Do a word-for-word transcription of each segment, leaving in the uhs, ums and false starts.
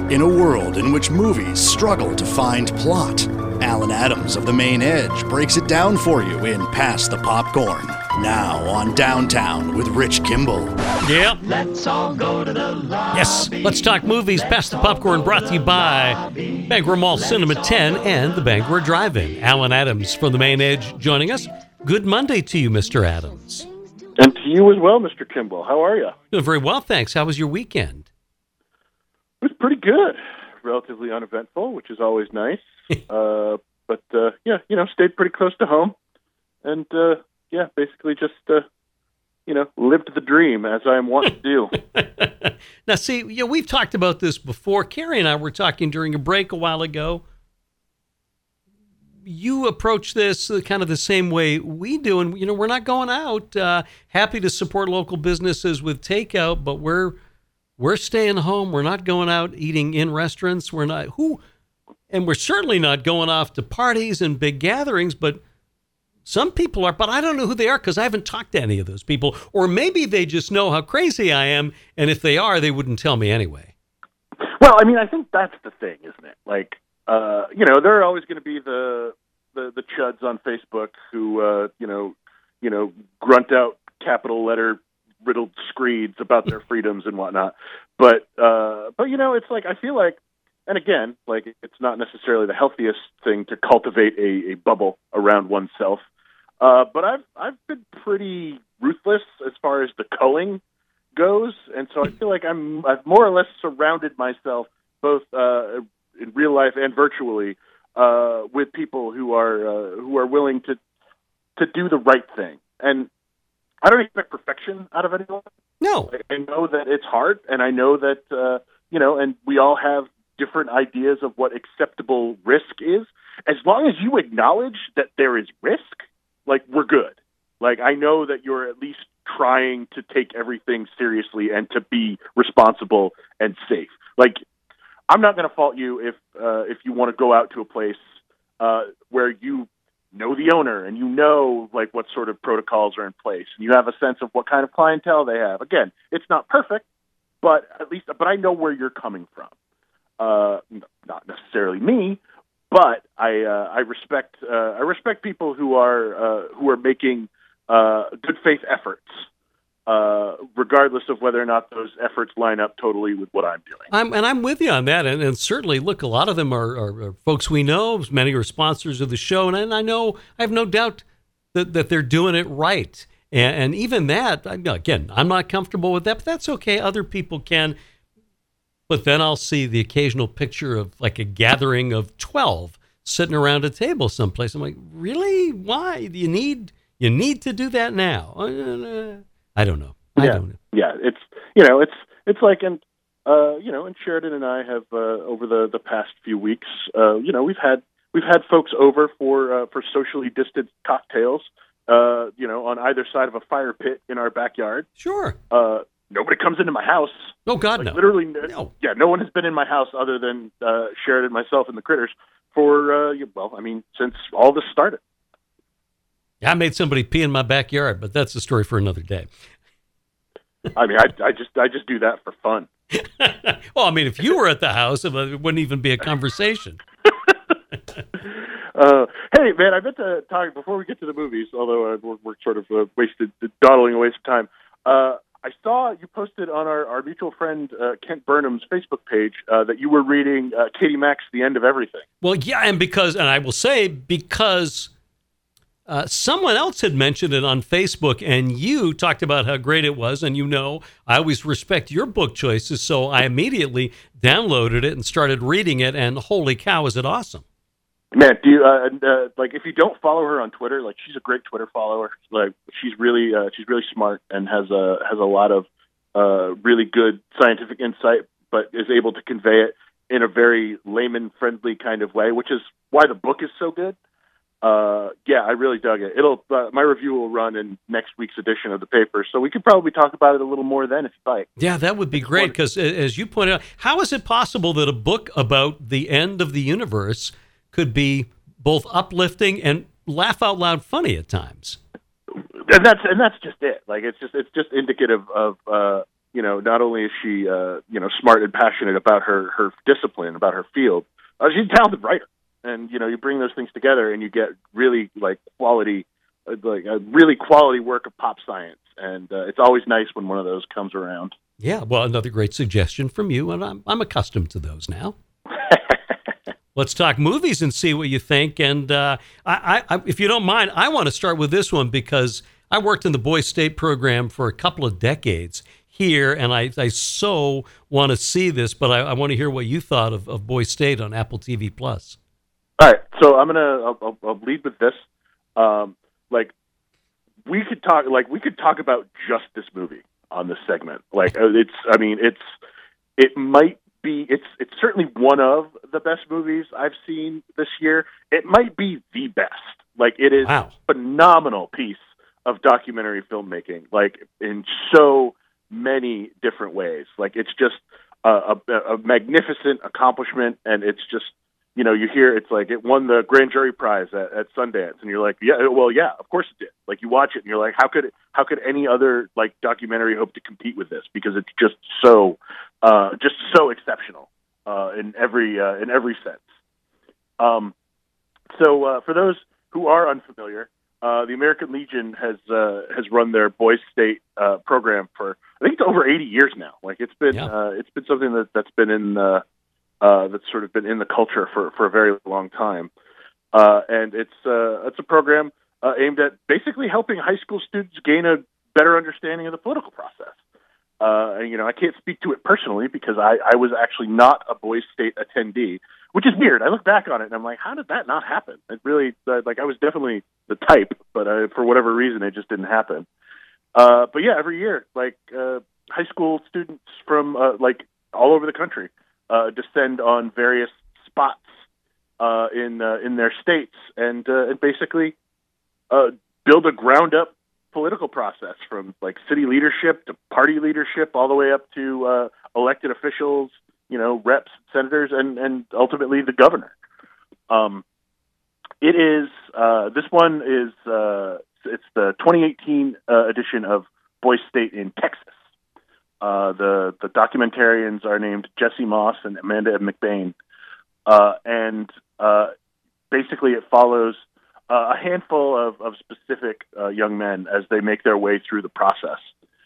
In a world in which movies struggle to find plot, Alan Adams of The Main Edge breaks it down for you in Pass the Popcorn. Now on Downtown with Rich Kimball. Yep. Let's all go to the lobby. Yes, let's talk movies. Pass the Popcorn brought to you by Bangor Mall Cinema ten and the Bangor Drive-In. Alan Adams from The Main Edge joining us. Good Monday to you, Mister Adams. And to you as well, Mister Kimball. How are you? Doing very well, thanks. How was your weekend? It was pretty good. Relatively uneventful, which is always nice. uh, but, uh, yeah, you know, stayed pretty close to home. And, uh, yeah, basically just, uh, you know, lived the dream, as I am wont to do. Now, see, you know, we've talked about this before. Carrie and I were talking during a break a while ago. You approach this kind of the same way we do, and, you know, we're not going out. Uh, happy to support local businesses with takeout, but we're we're staying home. We're not going out eating in restaurants. We're not who, and we're certainly not going off to parties and big gatherings. But some people are. But I don't know who they are because I haven't talked to any of those people, or maybe they just know how crazy I am, and if they are, they wouldn't tell me anyway. Well, I mean, I think that's the thing, isn't it? Like, uh, you know, there are always going to be the, the the chuds on Facebook who, uh, you know, you know, grunt out capital letter riddled screeds about their freedoms and whatnot. But, uh, but you know, it's like I feel like, and again, like it's not necessarily the healthiest thing to cultivate a, a bubble around oneself. Uh, but I've I've been pretty ruthless as far as the culling goes, and so I feel like I'm I've more or less surrounded myself both uh, in real life and virtually uh, with people who are uh, who are willing to to do the right thing. And I don't expect perfection out of anyone. No, I, I know that it's hard, and I know that uh, you know, and we all have different ideas of what acceptable risk is. As long as you acknowledge that there is risk, like we're good. Like I know that you're at least trying to take everything seriously and to be responsible and safe. Like, I'm not going to fault you if uh, if you want to go out to a place uh, where you know the owner and you know like what sort of protocols are in place and you have a sense of what kind of clientele they have. Again, it's not perfect, but at least, but I know where you're coming from. Uh, not necessarily me, but I uh, I respect uh, I respect people who are uh, who are making uh, good faith efforts. Uh, regardless of whether or not those efforts line up totally with what I'm doing. I'm, and I'm with you on that. And, and certainly, look, a lot of them are, are, are folks we know. Many are sponsors of the show. And, and I know, I have no doubt that, that they're doing it right. And, and even that, again, I'm not comfortable with that, but that's okay. Other people can. But then I'll see the occasional picture of like a gathering of twelve sitting around a table someplace. I'm like, really? Why? You need, you need to do that now? I don't know. I yeah, don't know. Yeah, it's you know, it's it's like, and uh, you know, and Sheridan and I have uh, over the, the past few weeks, uh, you know, we've had we've had folks over for uh, for socially distanced cocktails, uh, you know, on either side of a fire pit in our backyard. Sure. Uh, nobody comes into my house. Oh God, like, no. Literally, no. Yeah, no one has been in my house other than uh, Sheridan, myself, and the critters for uh, well, I mean, since all this started. I made somebody pee in my backyard, but that's a story for another day. I mean, I, I just I just do that for fun. Well, I mean, if you were at the house, it wouldn't even be a conversation. uh, hey, man, I meant to talk before we get to the movies, although uh, we're, we're sort of uh, wasted, dawdling away some time. Uh, I saw you posted on our, our mutual friend uh, Kent Burnham's Facebook page uh, that you were reading uh, Katie Mack's The End of Everything. Well, yeah, and because, and I will say, because... Uh, someone else had mentioned it on Facebook, and you talked about how great it was. And you know, I always respect your book choices, so I immediately downloaded it and started reading it. And holy cow, is it awesome! Man, do you uh, uh, like if you don't follow her on Twitter? Like, she's a great Twitter follower. Like, she's really uh, she's really smart and has a has a lot of uh, really good scientific insight, but is able to convey it in a very layman friendly kind of way, which is why the book is so good. Uh, yeah, I really dug it. It'll uh, my review will run in next week's edition of the paper, so we could probably talk about it a little more then if you like. Yeah, that would be great because, as you pointed out, how is it possible that a book about the end of the universe could be both uplifting and laugh out loud funny at times? And that's and that's just it. Like it's just it's just indicative of uh, you know, not only is she, uh, you know, smart and passionate about her, her discipline, about her field, uh, she's a talented writer. And, you know, you bring those things together and you get really, like, quality, uh, like a really quality work of pop science. And uh, it's always nice when one of those comes around. Yeah, well, another great suggestion from you, and I'm, I'm accustomed to those now. Let's talk movies and see what you think. And uh, I, I, if you don't mind, I want to start with this one because I worked in the Boys State program for a couple of decades here, and I, I so want to see this, but I, I want to hear what you thought of, of Boys State on Apple T V Plus. All right, so I'm gonna I'll, I'll, I'll lead with this. Um, like we could talk, like we could talk about just this movie on this segment. Like it's, I mean, it's it might be, it's it's certainly one of the best movies I've seen this year. It might be the best. Like it is Wow. a phenomenal piece of documentary filmmaking. Like in so many different ways. Like it's just a, a, a magnificent accomplishment, and it's just. You know, you hear it's like it won the grand jury prize at, at Sundance, and you're like, yeah, well, yeah, of course it did. Like you watch it, and you're like, how could how could any other like documentary hope to compete with this? Because it's just so uh, just so exceptional uh, in every uh, in every sense. Um, so uh, for those who are unfamiliar, uh, the American Legion has uh, has run their Boys State uh, program for I think it's over eighty years now. Like it's been Yeah. uh, it's been something that that's been in. Uh, Uh, that's sort of been in the culture for, for a very long time. Uh, and it's uh, it's a program uh, aimed at basically helping high school students gain a better understanding of the political process. Uh, and, you know, I can't speak to it personally because I, I was actually not a Boys State attendee, which is weird. I look back on it and I'm like, how did that not happen? It really, uh, like, I was definitely the type, but uh, for whatever reason, it just didn't happen. Uh, but yeah, every year, like, uh, high school students from, uh, like, all over the country Uh, descend on various spots uh, in uh, in their states and uh, and basically uh, build a ground up political process from like city leadership to party leadership all the way up to uh, elected officials, you know, reps, senators, and and ultimately the governor. Um, it is uh, this one is uh, it's the twenty eighteen uh, edition of Boys State in Texas. Uh, the the documentarians are named Jesse Moss and Amanda McBain, uh, and uh, basically it follows uh, a handful of, of specific uh, young men as they make their way through the process.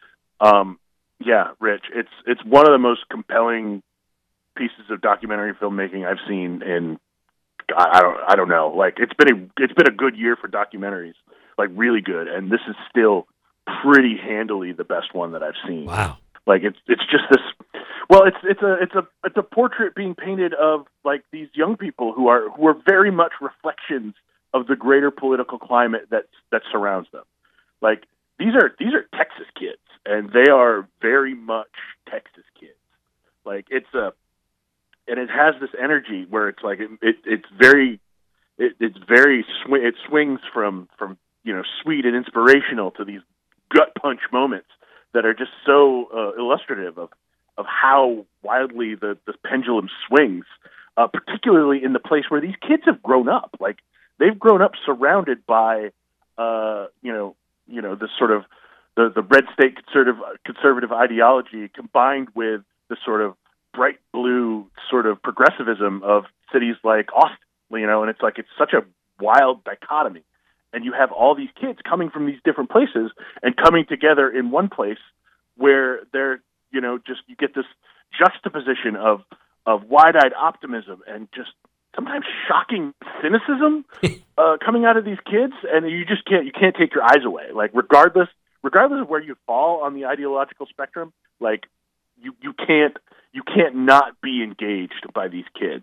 Um, yeah, Rich, it's it's one of the most compelling pieces of documentary filmmaking I've seen in I, I don't I don't know like it's been a it's been a good year for documentaries, like really good, and this is still pretty handily the best one that I've seen. Wow. Like it's it's just this. Well, it's it's a it's a it's a portrait being painted of like these young people who are who are very much reflections of the greater political climate that that surrounds them. Like these are these are Texas kids, and they are very much Texas kids. Like it's a and it has this energy where it's like it, it it's very it, it's very sw- it swings from from you know sweet and inspirational to these gut punch moments that are just so uh, illustrative of, of how wildly the, the pendulum swings, uh, particularly in the place where these kids have grown up. Like they've grown up surrounded by, uh, you know, you know, this sort of the, the red state conservative conservative ideology combined with the sort of bright blue sort of progressivism of cities like Austin, you know, and it's like it's such a wild dichotomy. And you have all these kids coming from these different places and coming together in one place where they're, you know, just you get this juxtaposition of of wide-eyed optimism and just sometimes shocking cynicism uh, coming out of these kids, and you just can't you can't take your eyes away. Like regardless regardless of where you fall on the ideological spectrum, like you you can't you can't not be engaged by these kids.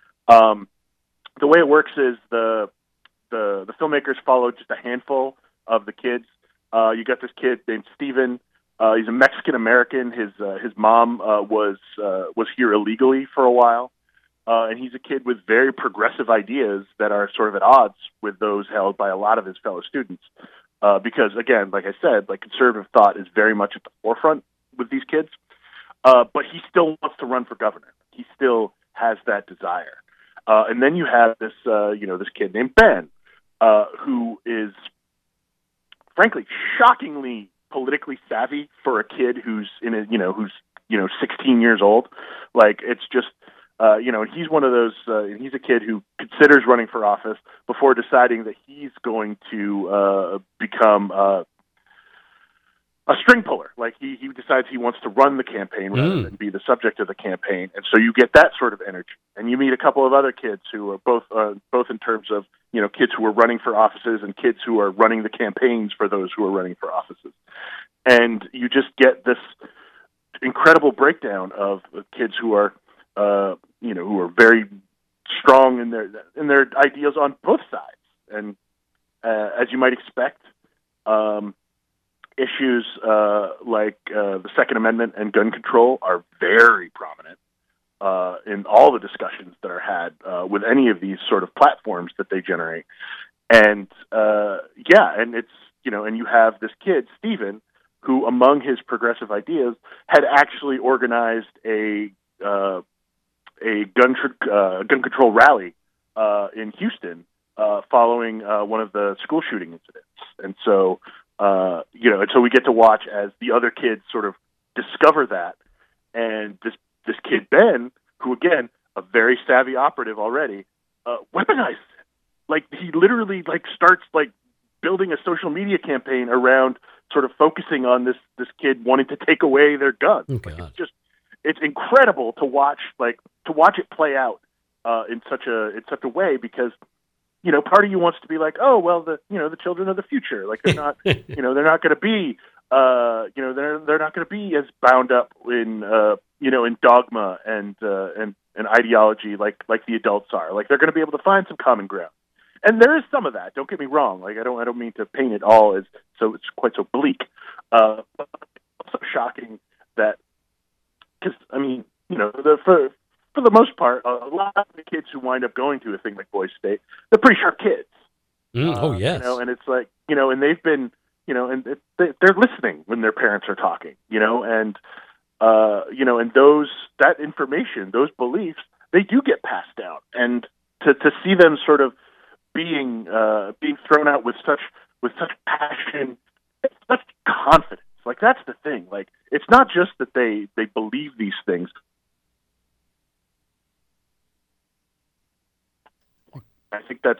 Um, the way it works is the The, the filmmakers followed just a handful of the kids. Uh, you got this kid named Steven. Uh, he's a Mexican American. His uh, his mom uh, was uh, was here illegally for a while, uh, and he's a kid with very progressive ideas that are sort of at odds with those held by a lot of his fellow students. Uh, because again, like I said, like conservative thought is very much at the forefront with these kids. Uh, but he still wants to run for governor. He still has that desire. Uh, and then you have this, uh, you know, this kid named Ben. Uh, who is, frankly, shockingly politically savvy for a kid who's in a, you know, who's, you know, sixteen years old. Like, it's just, uh, you know, he's one of those, uh, he's a kid who considers running for office before deciding that he's going to uh, become uh, a string puller. Like, he, he decides he wants to run the campaign rather Mm. than be the subject of the campaign. And so you get that sort of energy. And you meet a couple of other kids who are both, uh, both in terms of, you know, kids who are running for offices and kids who are running the campaigns for those who are running for offices. And you just get this incredible breakdown of kids who are, uh, you know, who are very strong in their in their ideas on both sides. And uh, as you might expect, um, issues uh, like uh, the Second Amendment and gun control are very prominent uh, in all the discussions that are had uh, with any of these sort of platforms that they generate. And uh, yeah, and it's, you know, and you have this kid, Stephen, who among his progressive ideas had actually organized a uh, a gun tr- uh, gun control rally uh, in Houston uh, following uh, one of the school shooting incidents. And so, uh, you know, and so we get to watch as the other kids sort of discover that, and this this kid Ben, who again a very savvy operative already, uh, weaponizes it. Like, he literally like starts like building a social media campaign around sort of focusing on this this kid wanting to take away their guns. Oh, like, God. it's just it's incredible to watch like to watch it play out uh, in such a in such a way, because, you know, part of you wants to be like, oh well, the you know the children of the future, like they're not you know they're not going to be uh, you know they're they're not going to be as bound up in uh, you know in dogma and uh, and and ideology like like the adults are. Like, they're going to be able to find some common ground. And there is some of that. Don't get me wrong. Like, I don't, I don't mean to paint it all as so it's quite so bleak. Uh, but it's also shocking that, because I mean, you know, the, for for the most part, a lot of the kids who wind up going to a thing like Boys State, they're pretty sharp kids. Mm, oh, Uh, yes. You know, and it's like, you know, and they've been, you know, and it, they, they're listening when their parents are talking. You know, and uh, you know, and those that information, those beliefs, they do get passed down, and to to see them sort of being uh, being thrown out with such with such passion, such confidence. Like, that's the thing. Like, it's not just that they, they believe these things. I think that's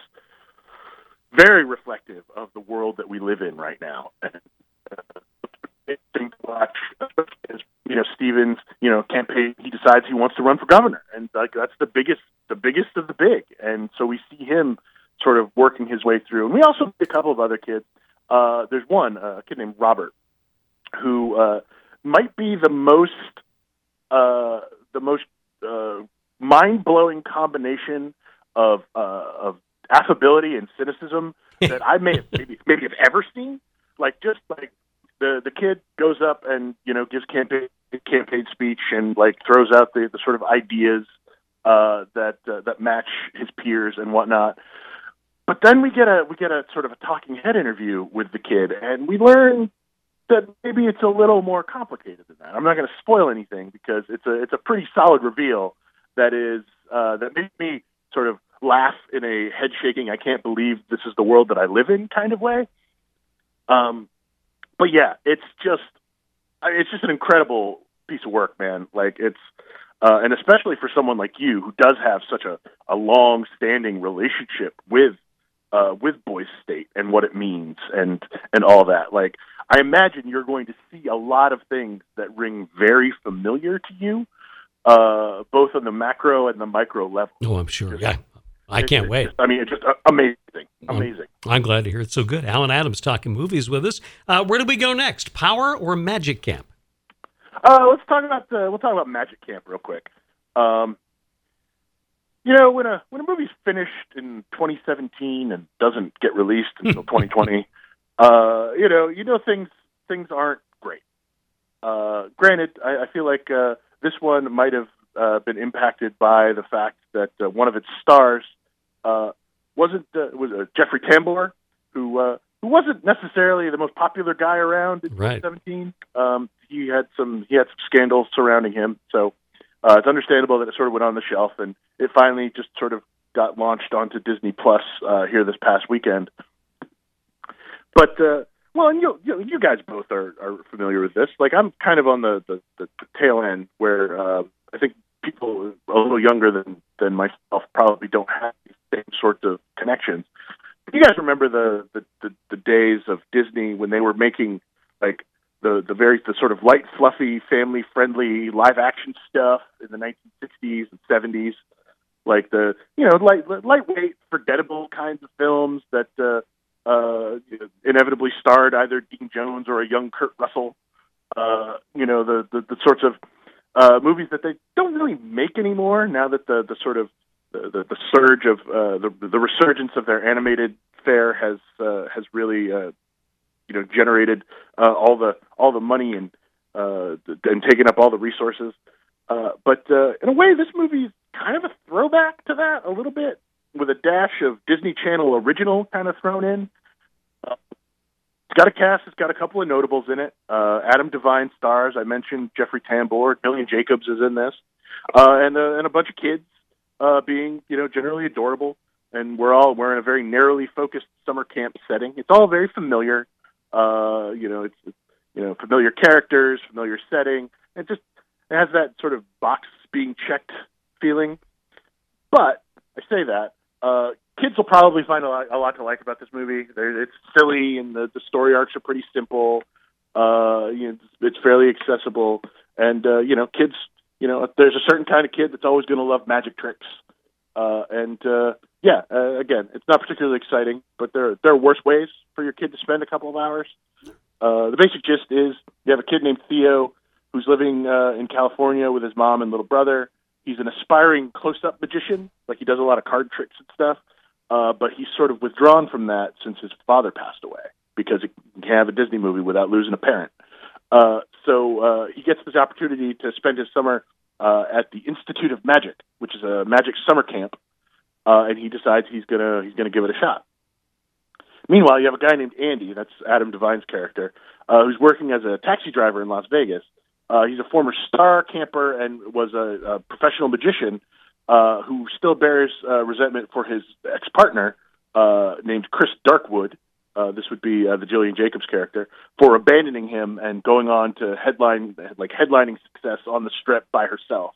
very reflective of the world that we live in right now. And uh, thing to watch, is, you know, Stevens, you know, campaign. He decides he wants to run for governor, and like that's the biggest, the biggest of the big. And so we see him sort of working his way through. And we also see a couple of other kids. Uh, there's one, uh, a kid named Robert, who uh, might be the most uh, the most uh, mind-blowing combination of uh, of affability and cynicism that I may have maybe maybe have ever seen. Like, just like the the kid goes up and, you know, gives campaign campaign speech and like throws out the, the sort of ideas uh, that uh, that match his peers and whatnot. But then we get a we get a sort of a talking head interview with the kid, and we learn that maybe it's a little more complicated than that. I'm not going to spoil anything because it's a it's a pretty solid reveal that is uh, that made me sort of laugh in a head shaking, I can't believe this is the world that I live in kind of way. Um, but yeah, it's just it's just an incredible piece of work, man. Like, it's uh, and especially for someone like you who does have such a, a long standing relationship with. Uh, with Boys State and what it means and and all that. Like, I imagine you're going to see a lot of things that ring very familiar to you, uh, both on the macro and the micro level. Oh, I'm sure. Just, Yeah. I it, can't it wait. Just, I mean, it's just uh, amazing. Amazing. I'm, I'm glad to hear it's so good. Alan Adams talking movies with us. Uh, where do we go next? Power or Magic Camp? Uh, let's talk about the, we'll talk about Magic Camp real quick. Um, You know, when a when a movie's finished in twenty seventeen and doesn't get released until twenty twenty, uh, you know, you know things things aren't great. Uh, granted, I, I feel like uh, this one might have uh, been impacted by the fact that uh, one of its stars uh, wasn't uh, was uh, Jeffrey Tambor, who uh, who wasn't necessarily the most popular guy around in Right. twenty seventeen. Um, he had some he had some scandals surrounding him, so. Uh, it's understandable that it sort of went on the shelf, and it finally just sort of got launched onto Disney Plus uh, here this past weekend. But uh, Well, and you you, you guys both are, are familiar with this. Like, I'm kind of on the, the, the, the tail end where uh, I think people a little younger than, than myself probably don't have the same sorts of connections. You guys remember the, the, the, the days of Disney when they were making, like, the, the very the sort of light, fluffy, family-friendly live-action stuff in the nineteen sixties and seventies? Like the, you know, light, lightweight, forgettable kinds of films that uh, uh, inevitably starred either Dean Jones or a young Kurt Russell. Uh, you know, the, the, the sorts of uh, movies that they don't really make anymore now that the, the sort of the, the, the surge of uh, the, the resurgence of their animated fare has uh, has really uh, you know generated uh, all the all the money and uh, and taken up all the resources. Uh, but uh, in a way, this movie is kind of a throwback to that a little bit, with a dash of Disney Channel original kind of thrown in. Uh, it's got a cast. It's got a couple of notables in it. Uh, Adam Devine stars. I mentioned Jeffrey Tambor. Gillian Jacobs is in this, uh, and uh, and a bunch of kids uh, being you know generally adorable. And we're all we're in a very narrowly focused summer camp setting. It's all very familiar. Uh, you know, it's, it's you know familiar characters, familiar setting. It just it has that sort of box being checked feeling. But I say that uh, kids will probably find a lot, a lot to like about this movie. They're, it's silly, and the, the story arcs are pretty simple. Uh, you know, it's fairly accessible, and uh, you know, kids. You know, there's a certain kind of kid that's always going to love magic tricks. Uh, and uh, yeah, uh, again, it's not particularly exciting, but there there are worse ways for your kid to spend a couple of hours. Uh, the basic gist is you have a kid named Theo who's living uh, in California with his mom and little brother. He's an aspiring close-up magician, like he does a lot of card tricks and stuff, uh, but he's sort of withdrawn from that since his father passed away, because he can't have a Disney movie without losing a parent. Uh, so uh, he gets this opportunity to spend his summer uh, at the Institute of Magic, which is a magic summer camp, uh, and he decides he's gonna he's gonna give it a shot. Meanwhile, you have a guy named Andy, that's Adam Devine's character, uh, who's working as a taxi driver in Las Vegas. Uh, he's a former star camper and was a, a professional magician uh, who still bears uh, resentment for his ex-partner uh, named Chris Darkwood. Uh, this would be uh, the Gillian Jacobs character, for abandoning him and going on to headline, like headlining success on the Strip by herself.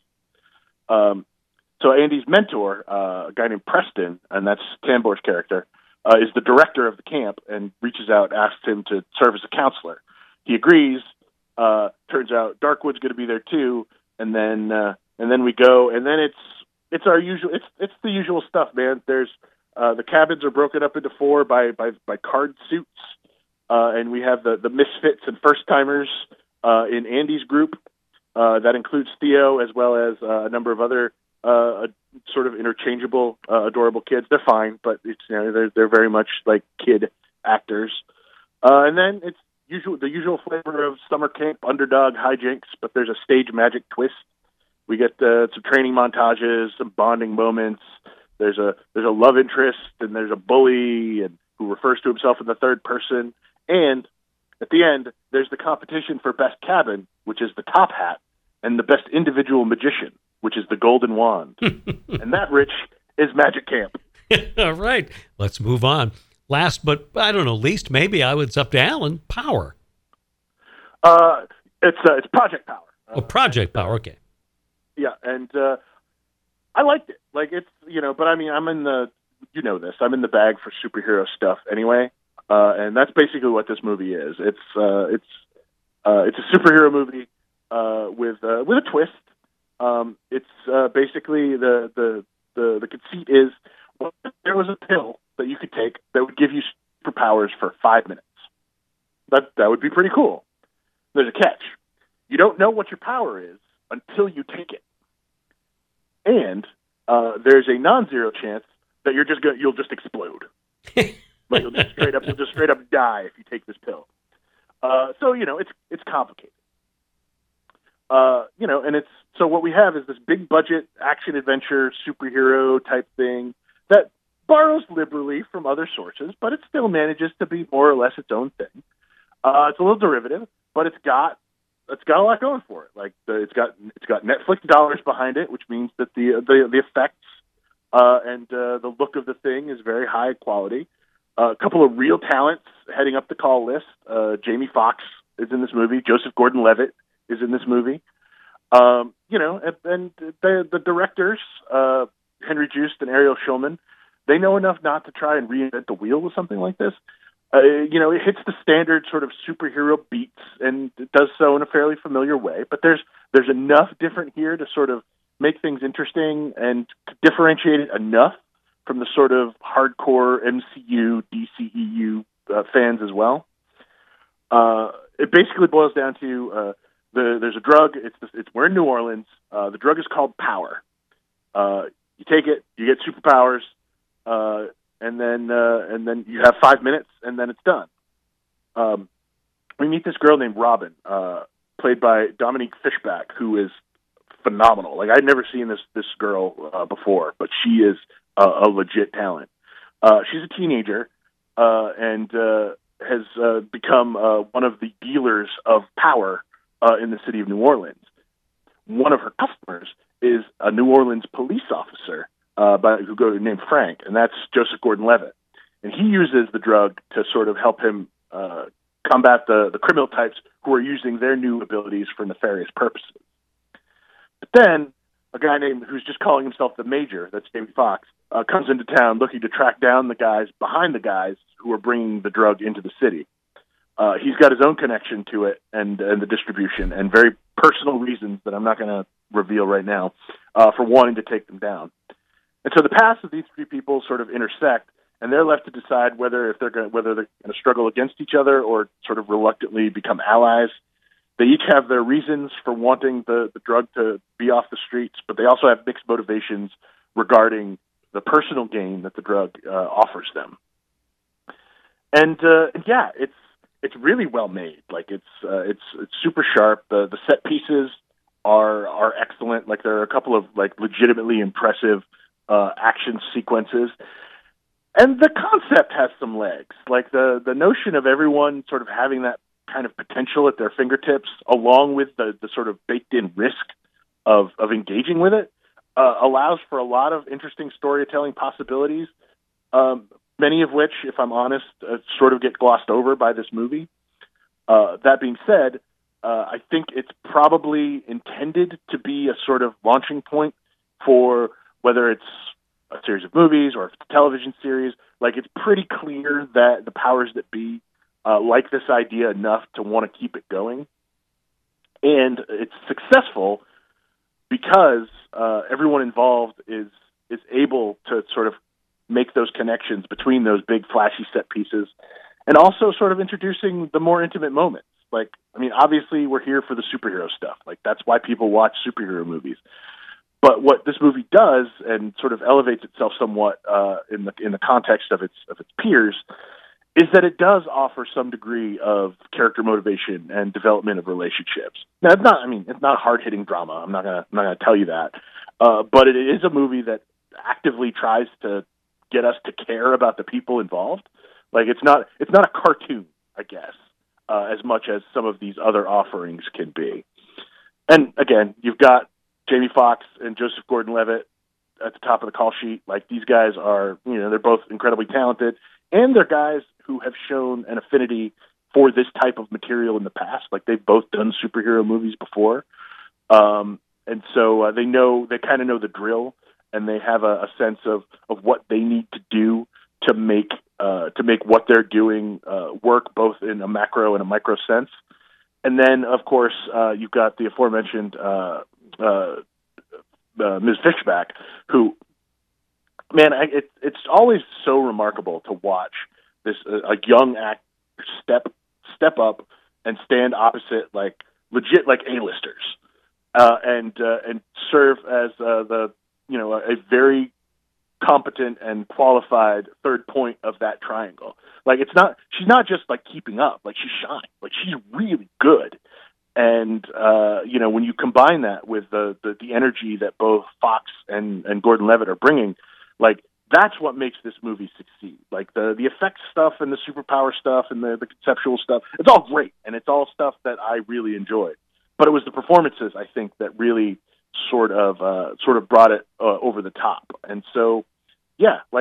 Um, so Andy's mentor, uh, a guy named Preston, and that's Tambor's character, uh, is the director of the camp and reaches out, asks him to serve as a counselor. He agrees. Uh, turns out Darkwood's going to be there too, and then uh, and then we go, and then it's it's our usual, it's it's the usual stuff, man. There's uh, the cabins are broken up into four by by, by card suits, uh, and we have the the misfits and first timers uh, in Andy's group. Uh, that includes Theo as well as uh, a number of other uh, sort of interchangeable, uh, adorable kids. They're fine, but it's you know they're they're very much like kid actors, uh, and then it's. Usual, the usual flavor of summer camp underdog hijinks, but there's a stage magic twist. We get uh, some training montages, some bonding moments. There's a there's a love interest, and there's a bully, and who refers to himself in the third person. And at the end, there's the competition for best cabin, which is the top hat, and the best individual magician, which is the golden wand. And that, Rich, is Magic Camp. All right, let's move on. Last, but I don't know, least, maybe I would, it's up to Alan, Power. Uh, it's uh, it's Project Power. Oh, Project Power, okay. Yeah, and uh, I liked it. Like, it's, you know, but I mean, I'm in the, you know this, I'm in the bag for superhero stuff anyway, uh, and that's basically what this movie is. It's uh, it's uh, it's a superhero movie uh, with uh, with a twist. Um, it's uh, basically the, the, the, the conceit is, well, if there was a pill that you could take that would give you superpowers for five minutes. That that would be pretty cool. There's a catch. You don't know what your power is until you take it. And uh, there's a non-zero chance that you're just gonna, you'll just explode. Like you'll just straight up you'll just straight up die if you take this pill. Uh, so you know it's it's complicated. Uh, you know, and it's so what we have is this big budget action adventure superhero type thing that borrows liberally from other sources, but it still manages to be more or less its own thing. Uh, it's a little derivative, but it's got it's got a lot going for it. Like the, it's got it's got Netflix dollars behind it, which means that the the, the effects uh, and uh, the look of the thing is very high quality. Uh, a couple of real talents heading up the call list. Uh, Jamie Foxx is in this movie. Joseph Gordon-Levitt is in this movie. Um, you know, and, and the, the directors, uh, Henry Joost and Ariel Schulman, they know enough not to try and reinvent the wheel with something like this. Uh, you know, it hits the standard sort of superhero beats, and it does so in a fairly familiar way. But there's there's enough different here to sort of make things interesting and to differentiate it enough from the sort of hardcore M C U, D C E U uh, fans as well. Uh, it basically boils down to uh, the there's a drug. It's it's we're in New Orleans. Uh, the drug is called Power. Uh, you take it, you get superpowers. Uh, and then uh, and then you have five minutes, and then it's done. Um, we meet this girl named Robin, uh, played by Dominique Fishback, who is phenomenal. Like, I'd never seen this this girl uh, before, but she is a, a legit talent. Uh, she's a teenager uh, and uh, has uh, become uh, one of the dealers of power uh, in the city of New Orleans. One of her customers is a New Orleans police officer Uh, by, who go named Frank, and that's Joseph Gordon-Levitt. And he uses the drug to sort of help him uh, combat the, the criminal types who are using their new abilities for nefarious purposes. But then, a guy named who's just calling himself the Major, that's Jamie Foxx, uh, comes into town looking to track down the guys behind the guys who are bringing the drug into the city. Uh, he's got his own connection to it and, and the distribution, and very personal reasons that I'm not going to reveal right now uh, for wanting to take them down. And so the paths of these three people sort of intersect, and they're left to decide whether if they're going whether they're going to struggle against each other or sort of reluctantly become allies. They each have their reasons for wanting the, the drug to be off the streets, but they also have mixed motivations regarding the personal gain that the drug uh, offers them. And, uh, and yeah, it's it's really well made. Like it's uh, it's it's super sharp. The the set pieces are are excellent. Like there are a couple of like legitimately impressive Uh, action sequences, and the concept has some legs. Like the the notion of everyone sort of having that kind of potential at their fingertips, along with the the sort of baked in risk of of engaging with it, uh, allows for a lot of interesting storytelling possibilities. Um, many of which, if I'm honest, uh, sort of get glossed over by this movie. Uh, that being said, uh, I think it's probably intended to be a sort of launching point for whether it's a series of movies or a television series. Like, it's pretty clear that the powers that be uh, like this idea enough to want to keep it going. And it's successful because uh, everyone involved is is able to sort of make those connections between those big flashy set pieces, and also sort of introducing the more intimate moments. Like, I mean, obviously we're here for the superhero stuff. Like, that's why people watch superhero movies. But what this movie does, and sort of elevates itself somewhat uh, in the in the context of its of its peers, is that it does offer some degree of character motivation and development of relationships. Now, it's not. I mean, it's not a hard hitting drama. I'm not gonna I'm not gonna tell you that. Uh, but it is a movie that actively tries to get us to care about the people involved. Like, it's not it's not a cartoon, I guess, uh, as much as some of these other offerings can be. And again, you've got Jamie Foxx and Joseph Gordon-Levitt at the top of the call sheet. Like, these guys are, you know, they're both incredibly talented, and they're guys who have shown an affinity for this type of material in the past. Like, they've both done superhero movies before. Um, and so uh, they know, they kind of know the drill, and they have a, a sense of, of what they need to do to make, uh, to make what they're doing uh, work both in a macro and a micro sense. And then, of course, uh, you've got the aforementioned uh, uh, uh, Miz Fishback, who, man, I, it, it's always so remarkable to watch this uh, a young actor step step up and stand opposite like legit like A-listers, uh, and uh, and serve as uh, the you know a very competent and qualified third point of that triangle. Like, it's not she's not just like keeping up, like she shines, like she's really good. And uh, you know, when you combine that with the, the the energy that both Fox and and Gordon-Levitt are bringing, like, that's what makes this movie succeed. Like, the the effects stuff and the superpower stuff and the, the conceptual stuff, it's all great, and it's all stuff that I really enjoyed. But it was the performances, I think, that really sort of uh, sort of brought it uh, over the top. And so, yeah, like,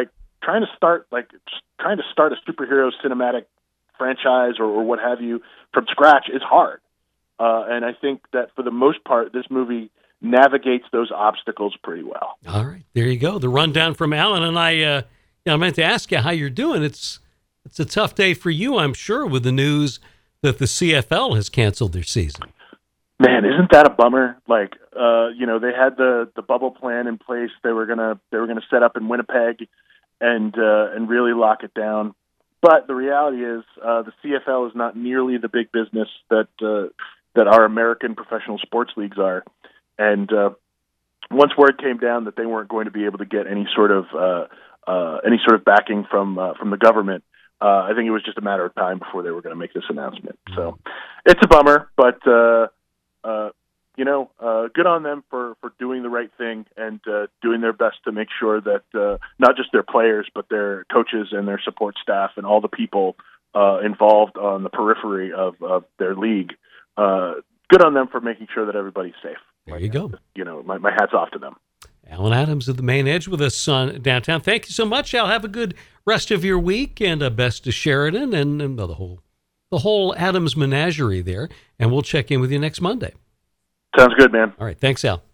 trying to start like just trying to start a superhero cinematic franchise or, or what have you from scratch is hard. Uh, and I think that for the most part, this movie navigates those obstacles pretty well. All right, there you go. The rundown from Alan. And I, uh, you know, I meant to ask you how you're doing. It's it's a tough day for you, I'm sure, with the news that the C F L has canceled their season. Man, isn't that a bummer? Like, uh, you know, they had the, the bubble plan in place. They were gonna they were gonna set up in Winnipeg and uh, and really lock it down. But the reality is, uh, the C F L is not nearly the big business that uh, that our American professional sports leagues are. And uh, once word came down that they weren't going to be able to get any sort of uh, uh, any sort of backing from uh, from the government, uh, I think it was just a matter of time before they were going to make this announcement. So it's a bummer, but uh, uh, you know, uh, good on them for, for doing the right thing and uh, doing their best to make sure that uh, not just their players, but their coaches and their support staff and all the people uh, involved on the periphery of, of their league. Uh, good on them for making sure that everybody's safe. There you go. You know, my, my hat's off to them. Alan Adams of the Main Edge with us on Downtown. Thank you so much, Al. Have a good rest of your week, and uh, best to Sheridan and, and the whole the whole Adams menagerie there. And we'll check in with you next Monday. Sounds good, man. All right. Thanks, Al.